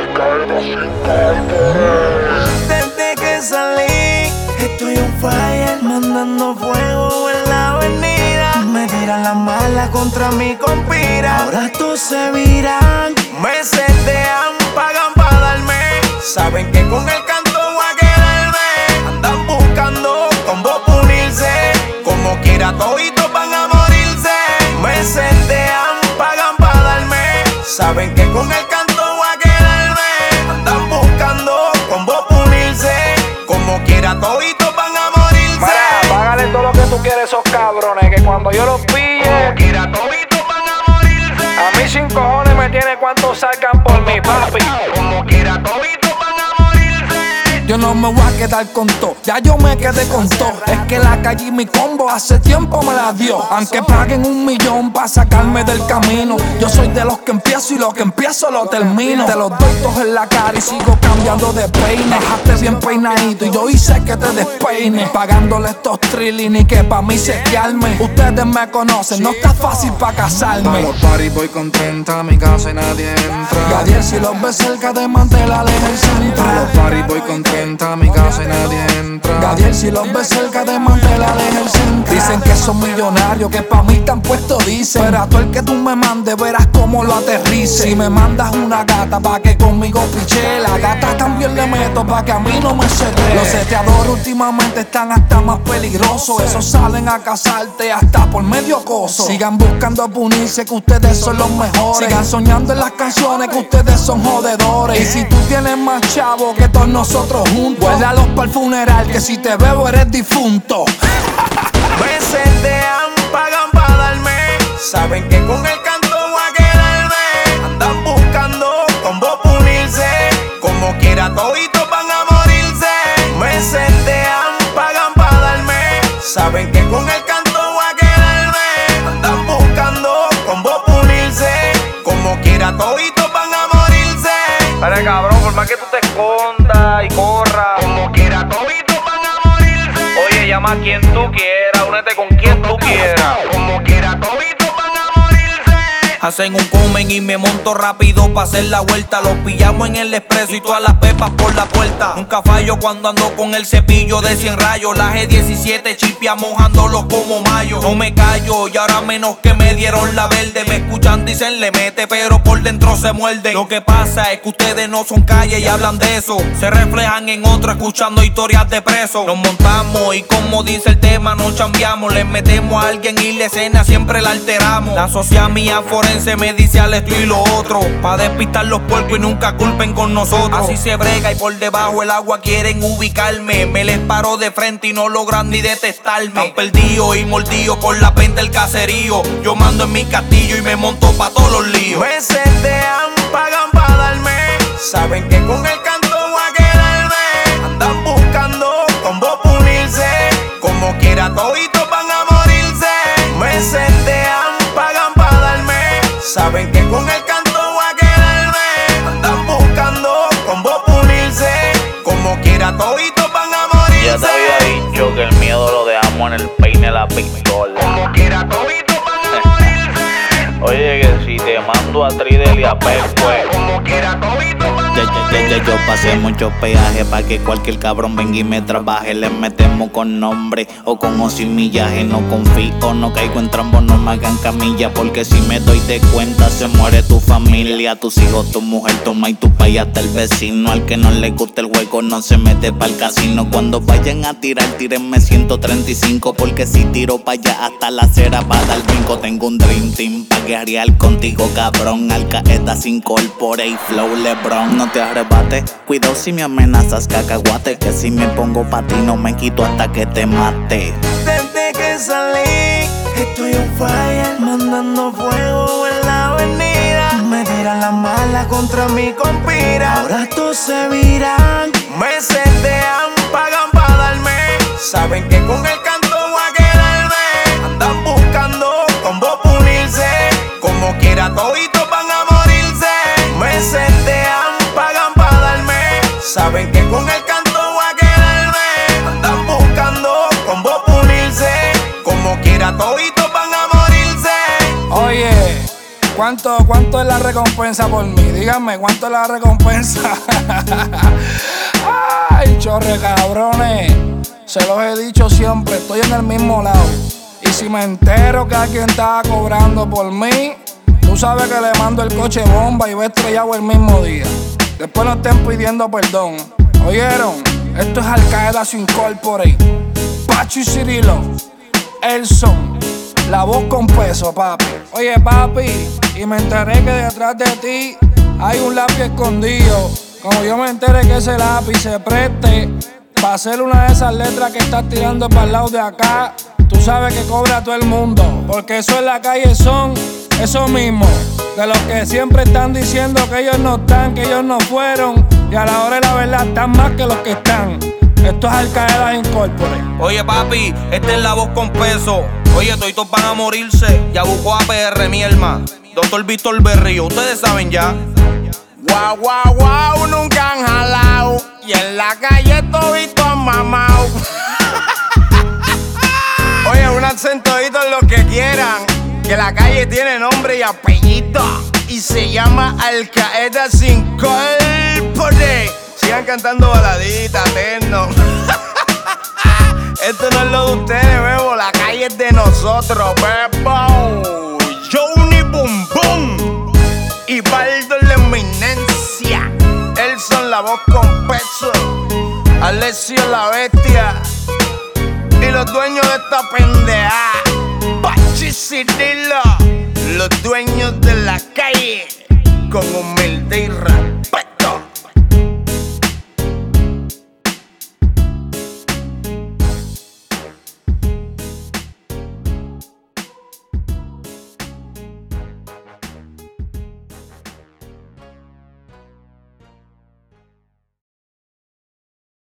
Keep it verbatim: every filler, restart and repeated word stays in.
Desde que salí, estoy on fire, mandando fuego en la avenida. Me tiran las malas, contra mí conspira. Ahora todos se viran, me setean, pagan pa' darme. Saben que con el canto voy a quedarme. Andan buscando combo pa' unirse. Como quiera toditos van a morirse. Me setean, pagan pa' darme. Saben que con el canto voy a quedarme. Andan buscando combo pa' unirse. Como quiera toditos van a morirse. Mira, págale todo lo que tú quieres a esos cabrones, que cuando yo los pille, como quiera toditos van a morirse. a mí sin cojones me tiene cuanto salgan por mi papi. Como quiera toditos van a morirse. Yo no me voy a quedar con todo, ya yo me quedé con todo. Es que la calle y mi combo hace tiempo me la dio. Aunque paguen un millón pa' sacarme del camino, yo soy de los que empiezo y lo que empiezo lo termino. Te los doy todos en la cara y sigo cambiando de peine. Dejaste bien peinadito y yo hice que te despeine. Pagándole estos trilling y que pa' mí sequearme. Ustedes me conocen, no está fácil pa' casarme. Pa' los parties voy contenta, a mi casa y nadie entra. Gadiel, si los ves cerca de Mantela, en el centro. Pa' los parties voy contenta, a mi casa y nadie entra. Gadiel, si los ves cerca de Mantela, en el centro. Dicen que son millonarios, que pa' mí están puestos, dicen. Pero a todo el que tú me mandes verás cómo lo aterrice. Si me mandas una gata pa' que conmigo piche, la gata también le meto pa' que a mí no me cede. Los seteadores últimamente están hasta más peligrosos. Esos salen a casarte hasta por medio coso. Sigan buscando punirse, que ustedes son los mejores. Sigan soñando en las canciones, que ustedes son jodedores. Y si tú tienes más chavo que todos nosotros juntos, guárdalos pa'l funeral, que si te bebo eres difunto. Me setean, pagan pa' darme. Saben que con el canto voy a quedarme. Andan buscando combo pa' unirse. Como quiera toditos van a morirse. Me setean, pagan pa' darme. Saben que con el canto voy a quedarme. Andan buscando combo pa' unirse. Como quiera toditos van a morirse. Dale, cabrón, por más que tú te escondas y corras, Como quiera toditos van a morirse. oye, llama a quien tú quieras, únete con quien tú quieras. Como quiera toditos van a morirse. Hacen un comen y me monto rápido pa' hacer la vuelta. Los pillamos en el expreso y todas las pepas por la puerta. Nunca fallo cuando ando con el cepillo de cien rayos. La G diecisiete chipia mojándolos como mayo. No me callo y ahora menos que me dieron la verde. Me escuchan, dicen le mete, pero por dentro se muerde. Lo que pasa es que ustedes no son calle y hablan de eso. Se reflejan en otro escuchando historias de presos. Nos montamos y como dice el tema nos chambeamos. Les metemos a alguien y la escena siempre la alteramos. La sociedad mía forense me dice al esto y lo otro, pa' despistar los puercos y nunca culpen con nosotros. Así se brega y por debajo el agua quieren ubicarme. Me les paro de frente y no logran ni detestarme. Están perdidos y mordidos por la penta del caserío. Yo mando en mi castillo y me monto pa' todos los líos. Me setean, pagan pa' darme. Saben que con el canto voy a quedarme. Andan buscando combo pa' unirse. Como quiera toditos van a morirse. Me setean, pagan pa' darme. Saben que con el canto voy a quedarme. Andan buscando combo pa' unirse. Como quiera toditos van a morirse. Ya te había dicho que el miedo lo dejamos en el peine de la pistola. Como quiera toditos van a morirse. Oye, que si te mando a Tridel y a Pescue, Como quiera toditos van a Ya, ya, ya, ya, yo pasé muchos peajes pa' que cualquier cabrón venga y me trabaje. Les metemos con nombre o con o sin millaje. No confío, no caigo en trambo, no me hagan camilla. Porque si me doy de cuenta se muere tu familia. Tus hijos, tu mujer, tu ma y tu país, hasta el vecino. Al que no le gusta el juego no se mete pa'l casino. Cuando vayan a tirar, tírenme ciento treinta y cinco. Porque si tiro pa' allá hasta la acera va a dar brinco. Tengo un dream team pa' guerrear contigo, cabrón. Al Qaeda sin corpore y flow LeBron. No te arrebates, cuidado si me amenazas, cacahuate. Que si me pongo pa' ti no me quito hasta que te mate. Desde que salí, estoy on fire, mandando fuego en la avenida. Me tiran las malas, contra mí conspira. Ahora todos se viran, me setean, pagan pa' darme. Saben que con el canto voy a quedarme. Andan buscando combo pa' unirse. Como quiera toditos van a morirse. Me setean, pagan pa' darme. Saben que con el canto voy a quedarme. Andan buscando combo pa' unirse. Como quiera toditos van a morirse. Oye, ¿Cuánto, ¿Cuánto es la recompensa por mí? Díganme, ¿cuánto es la recompensa? Ay, chorre cabrones. Se los he dicho siempre, estoy en el mismo lado. Y si me entero que alguien estaba cobrando por mí, tú sabes que le mando el coche bomba y va estrellado el mismo día. Después no estén pidiendo perdón. ¿Oyeron? Esto es Al Qaeda sin Incorporate. Pacho y Cirilo, Elson, la voz con peso, papi. Oye, papi, y me enteré que detrás de ti hay un lápiz escondido. Como yo me enteré que ese lápiz se preste para hacer una de esas letras que estás tirando para el lado de acá, tú sabes que cobra todo el mundo. Porque eso en la calle son eso mismo, de los que siempre están diciendo que ellos no están, que ellos no fueron, y a la hora de la verdad están más que los que están. Esto es Al Qaeda Incorporate. Oye, papi, esta es la voz con peso. Oye, todos van a morirse. Ya buscó a P R, mi hermano. Doctor Víctor Berrío, ustedes saben ya. Guau, guau, guau, nunca han jalao. Y en la calle todito han mamao. Oye, un acentadito en lo que quieran, que la calle tiene nombre y apellido y se llama Al Qaeda sin Incorporate. Sigan cantando baladitas, terno. Esto no es lo de ustedes, bebo. La calle es de nosotros, bebo. Johnny Boom Boom y Baldo la eminencia. Elson la voz con peso. Alessio la bestia. Y los dueños de esta pendeja, Pachi y Cirilo, los dueños de la calle, con humildad y respeto.